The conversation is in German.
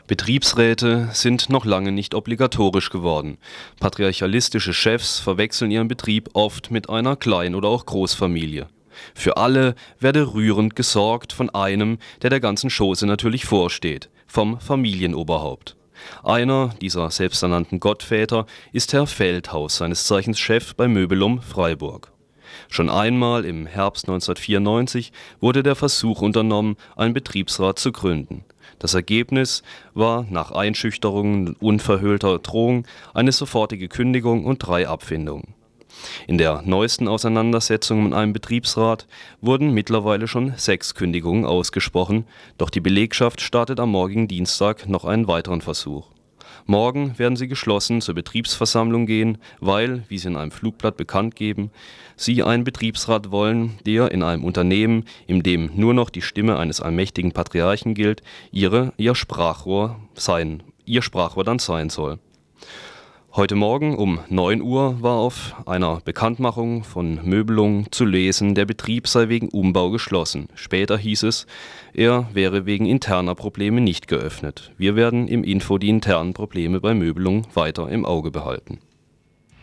Betriebsräte sind noch lange nicht obligatorisch geworden. Patriarchalistische Chefs verwechseln ihren Betrieb oft mit einer Klein- oder auch Großfamilie. Für alle werde rührend gesorgt von einem, der der ganzen Chose natürlich vorsteht, vom Familienoberhaupt. Einer dieser selbsternannten Gottväter ist Herr Feldhaus, seines Zeichens Chef bei Möbelum Freiburg. Schon einmal im Herbst 1994 wurde der Versuch unternommen, einen Betriebsrat zu gründen. Das Ergebnis war nach Einschüchterungen und unverhüllter Drohung eine sofortige Kündigung und 3 Abfindungen. In der neuesten Auseinandersetzung mit einem Betriebsrat wurden mittlerweile schon 6 Kündigungen ausgesprochen, doch die Belegschaft startet am morgigen Dienstag noch einen weiteren Versuch. Morgen werden sie geschlossen zur Betriebsversammlung gehen, weil, wie sie in einem Flugblatt bekannt geben, sie einen Betriebsrat wollen, der in einem Unternehmen, in dem nur noch die Stimme eines allmächtigen Patriarchen gilt, ihr Sprachrohr dann sein soll. Heute Morgen um 9 Uhr war auf einer Bekanntmachung von Möbelung zu lesen, der Betrieb sei wegen Umbau geschlossen. Später hieß es, er wäre wegen interner Probleme nicht geöffnet. Wir werden im Info die internen Probleme bei Möbelung weiter im Auge behalten.